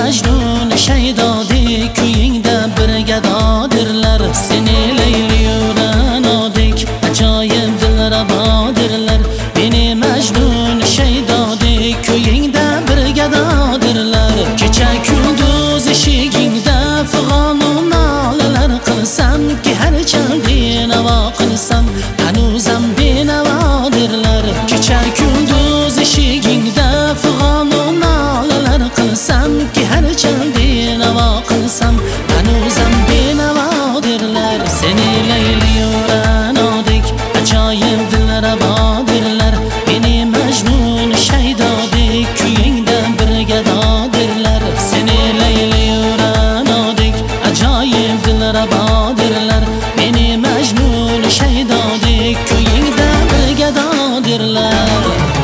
Majnun shaydodek kuyingda birgadodirlar. Seni Layli-yu-Ra'nodek ajoyib dilrabodirlar. Meni Majnun shaydodek kuyingda birgadodirlar. Kecha kunduz eshigingda fig'onu nolalar qilsam ki har chaldi navo qilsam hanuzam benavodirlar. Kecha kunduz eshigingda fig'onu nolalar qilsam ki har chaldi navo qilsam hanuzam benavodirlar. Seni Layli-yu-Ra'nodek ajoyib dilrabodirlar. Meni Majnun shaydodek kuyingda birgadodirlar. Seni Layli-yu-Ra'nodek ajoyib dilrabodirlar. Meni Majnun shaydodek kuyingda birgadodirlar.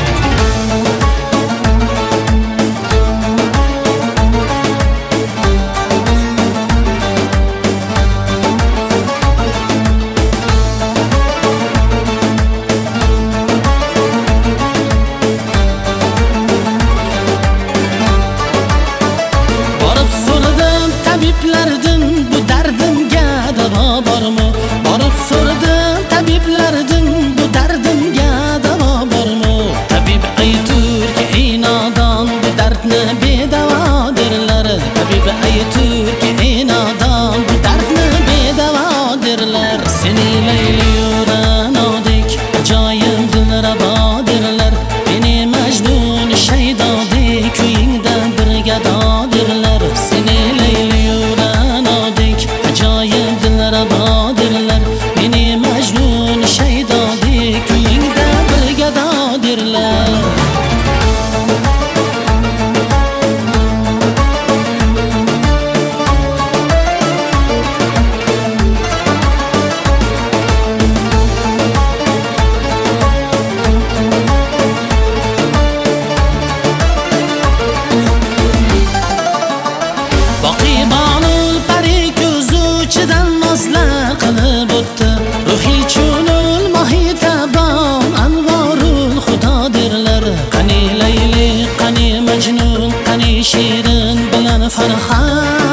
Tabiblardan bu dardimga davo bormi? Borib so'radim tabiblardan bu dardimga davo bormi? Tabib ayturki ey nodon bu dardni bedavodirlar. Tabib ayturki ey nodon bu dardni bedavodirlar. Seni Layli-yu-Ra'nodek ajoyib dilrabodirlar. Meni Majnun shaydodek kuyingda birgadodirlar. Seni Layli-yu-Ra'nodek ajoyib dilrabodirlar. Meni Majnun shaydodek kuyingda birgadodirlar. Boqibonul pari ko'zuvchidan nozlar qilib o'tdi. Ruhiy cho'nul mohitabon anvorul xudodirlar. Qani Layli, qani Majnun, qani Shirin bilan Farhon